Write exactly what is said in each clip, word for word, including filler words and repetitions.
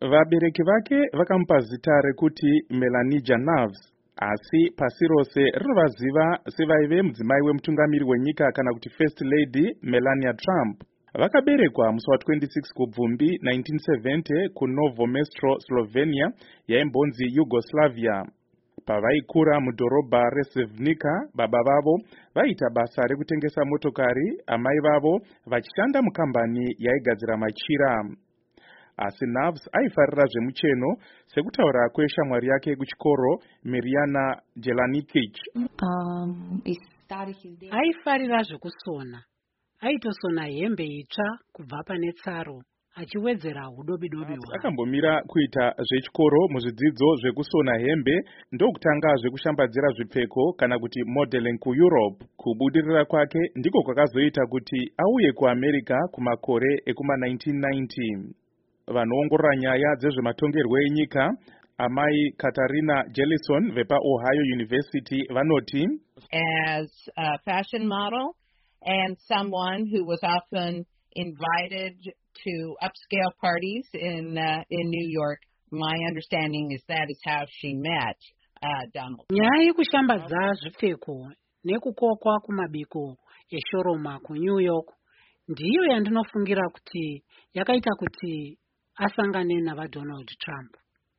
Vabereki vake vakamupa zita rekuti Melania Knavs, asi pasi rose rinovaziva sevaive mudzimai wemutungamiri wenyika kana kuti First Lady Melania Trump. Vakaberekwa musi wa26 kubvumbi nineteen seventy kuNovo Mesto, Slovenia, yaimbonzi Yugoslavia. Pavaikura mudhorobha reSevnica, baba vavo vaita basa rekutengesa motokari, amai vavo vachishanda mukambani yaigadzira machira. Asi Knavs aifarira zvemucheno sekutaura kweshamwari yake kuchikoro Mirjana Jelanikic. Um, aifarira zvekusona. Aitosona hembe itsva kubva pane tsaro, achiwedzera hudobidobi hwake. Akambomira kuita zvechikoro muzvidzidzo zvekusona hembe ndokutanga zvekushambadzira zvipfeko kana kuti modeling kuEurope. Kubudirira kwake ndiko kwakazoita kuti auye kuAmerica kumakore ekuma nineteen ninety. Vanoongorora nyaya dzezvematongerwo enyika, amai Katarina Jellison vepa Ohio University vanoti, as a fashion model and someone who was often invited to upscale parties in uh, in New York, my understanding is that is how she met uh, Donald. Nyaya yekushambadza zvipfeko nekukokwa kumabiko eshoroma kuNew York ndiyo yandinofungira kuti yakaita kuti asangane navaDonald Trump.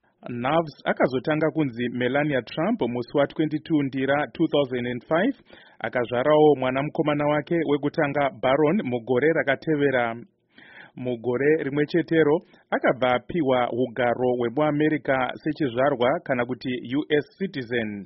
Knavs akazotanga kunzi Melania Trump musi wa twenty-two ndira two thousand five, akazvarawo mwana mukomana wake wekutanga Baron mugore rakatevera. Mugore rimwe chetero akabva apiwa ugaro hwemuAmerica sechizvarwa kana kuti U S citizen.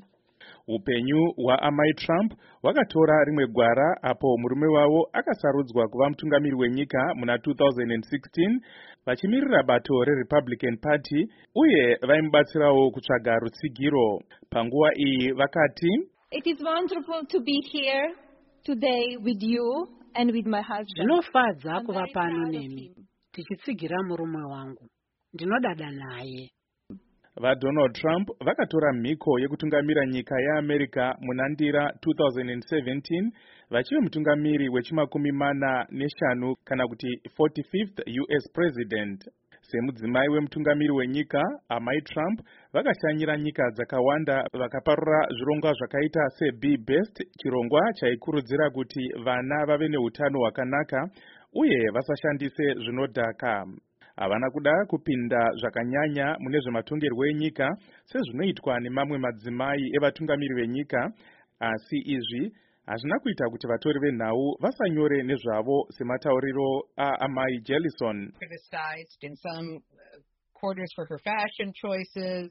Upenyu hwaamai Trump hwakatora rimwe gwara apo murume wavo akasarudzwa kuva mutungamiri wenyika muna two thousand sixteen vachimirira bato reRepublican Party uye vaimubatsirawo kutsvaga rutsigiro. Panguva iyi vakati, It is wonderful to be here today with you and with my husband. Zvinofadza kuva pano nemi tichitsigira murume wangu. Ndinodada naye. VaDonald Trump vakatora mhiko yekutungamira nyika yaAmerica muna ndira two thousand seventeen vachive mutungamiri wechimakumi mana neshanu kana kuti forty-fifth U S President. Semudzimai wemutungamiri wenyika, amai Trump vakashanyira nyika dzakawanda vakaparura zvirongwa zvakaita seBe Best, chirongwa chaikurudzira kuti vana vave neutano hwakanaka uye vasashandise zvinodhaka. Havana kuda kupinda zvakanyanya mune zvematongerwo enyika sezvinoitwa nemamwe madzimai evatungamiri venyika, asi izvi hazvina kuita kuti vatori venhau vasanyore nezvavo sematauriro aamai Jellison. Criticized in some quarters for her fashion choices,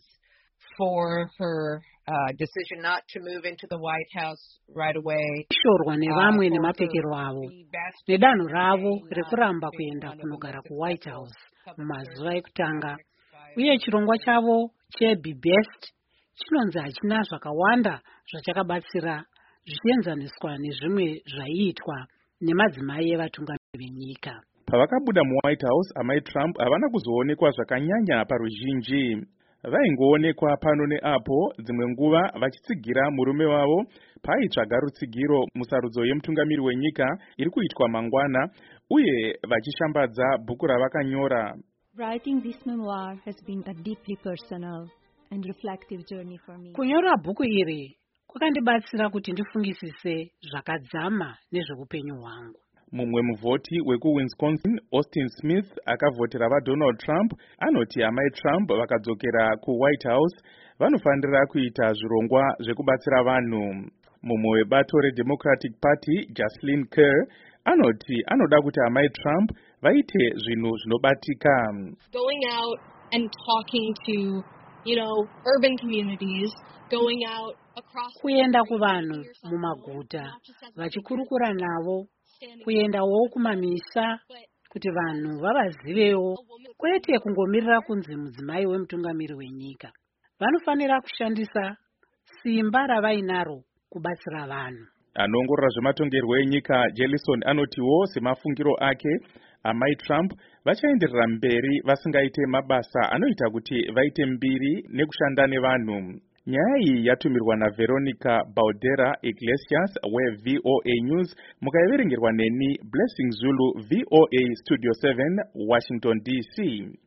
for her uh, decision not to move into the White House right away. Shorwa nevamwe nemapfekero avo, nedanho ravo rekuramba kuenda kunogara kuWhite House mumazuva ekutanga, uye chirongwa chavo cheBe Best chinonzi hachina zvakawanda zvachakabatsira zvichienzaniswa nezvimwe zvaiitwa nemadzimai evatungamiri venyika. Pavakabuda muWhite House, amai Trump havana kuzoonekwa zvakanyanya paruzhinji. Vaingoonekwa pano neapo dzimwe nguva vachitsigira murume wavo paitsvaga rutsigiro musarudzo yemutungamiri wenyika iri kuitwa mangwana uye vachishambadza bhuku ravakanyora. Writing this memoir has been a deeply personal and reflective journey for me. Kunyora bhuku iri kwakandibatsira kuti ndifungisise zvakadzama nezveupenyu hwangu. Mumwe muvhoti wekuWisconsin, Austin Smith, akavhotera vaDonald Trump, anoti amai Trump vakadzokera kuWhite House vanofanira kuita zvirongwa zvekubatsira vanhu. Mumwe webato reDemocratic Party, Jocelyn Kerr, anoti anoda kuti amai Trump vaite zvinhu zvinobatika. Going out and talking to, you know, urban communities, going out across kuenda kuvanhu mumaguta vachikurukura navo, kuendawo kumamisa kuti vanhu vavazivewo, kwete kungomirira kunzi mudzimai wemutungamiri wenyika. Vanofanira kushandisa simba ravainaro kubatsira vanhu. Anoongorora zvematongerwo enyika Jellison anotiwo semafungiro ake, amai Trump vachaenderera mberi vasingaite mabasa anoita kuti vaite mbiri nekushanda nevanhu. Nyaya iyi yatumirwa naVeronica Baldera Iglesias weV O A News, mukaiverengerwa neni Blessing Zulu, V O A Studio seven, Washington D C.